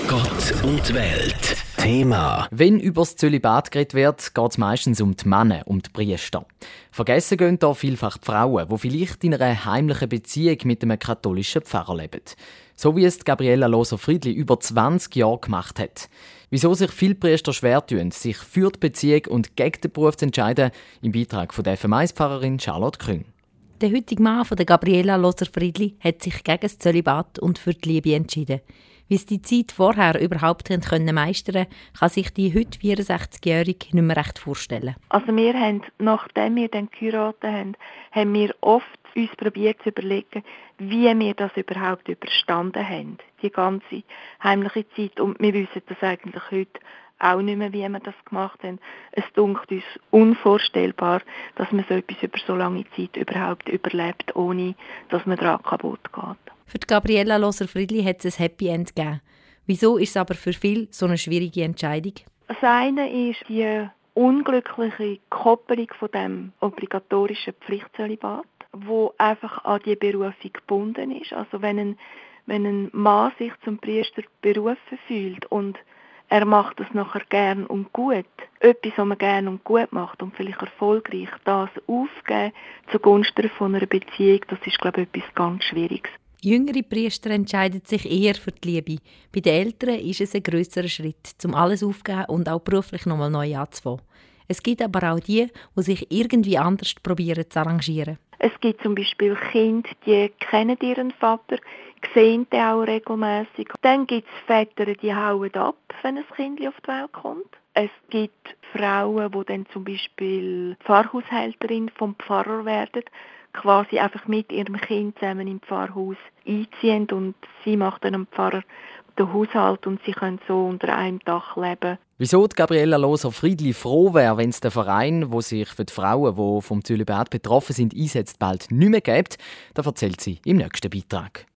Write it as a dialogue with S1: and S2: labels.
S1: Gott und die Welt. Thema.
S2: Wenn über das Zölibat geredet wird, geht es meistens um die Männer, um die Priester. Vergessen gehen da vielfach die Frauen, die vielleicht in einer heimlichen Beziehung mit einem katholischen Pfarrer leben. So wie es Gabriella Loser-Friedli über 20 Jahre gemacht hat. Wieso sich viele Priester schwer tun, sich für die Beziehung und gegen den Beruf zu entscheiden, im Beitrag von der FM1-Pfarrerin Charlotte Küng.
S3: Der heutige Mann von der Gabriella Loser-Friedli hat sich gegen das Zölibat und für die Liebe entschieden. Wie es die Zeit vorher überhaupt meistern konnte, kann sich die heute 64-Jährige nicht mehr recht vorstellen.
S4: Also wir haben, nachdem wir dann geheiratet haben wir oft uns probiert zu überlegen, wie wir das überhaupt überstanden haben, die ganze heimliche Zeit. Und wir wissen das eigentlich heute auch nicht mehr, wie wir das gemacht haben. Es dünkt uns unvorstellbar, dass man so etwas über so lange Zeit überhaupt überlebt, ohne dass man daran kaputt geht.
S3: Für die Gabriella Loser-Friedli hat es ein Happy End gegeben. Wieso ist es aber für viele so eine schwierige Entscheidung?
S4: Das eine ist die unglückliche Koppelung von dem obligatorischen Pflichtzölibat, wo einfach an die Berufung gebunden ist. Also wenn ein Mann sich zum Priester berufen fühlt und er macht es nachher gern und gut, etwas, was man gern und gut macht und vielleicht erfolgreich, das aufgeben zugunsten von einer Beziehung, das ist, glaube ich, etwas ganz Schwieriges.
S3: Jüngere Priester entscheiden sich eher für die Liebe. Bei den Älteren ist es ein grösserer Schritt, um alles aufzugeben und auch beruflich nochmal neu anzufangen. Es gibt aber auch die sich irgendwie anders probieren zu arrangieren.
S4: Es gibt zum Beispiel Kinder, die kennen ihren Vater, sehen den auch regelmässig. Dann gibt es Väter, die hauen ab, wenn ein Kind auf die Welt kommt. Es gibt Frauen, die dann zum Beispiel Pfarrhaushälterin vom Pfarrer werden, quasi einfach mit ihrem Kind zusammen im Pfarrhaus einziehen und sie macht dann am Pfarrer den Haushalt und sie können so unter einem Dach leben.
S2: Wieso die Gabriella Loser-Friedli froh wäre, wenn es den Verein, der sich für die Frauen, die vom Zölibat betroffen sind, einsetzt, bald nicht mehr gibt, das erzählt sie im nächsten Beitrag.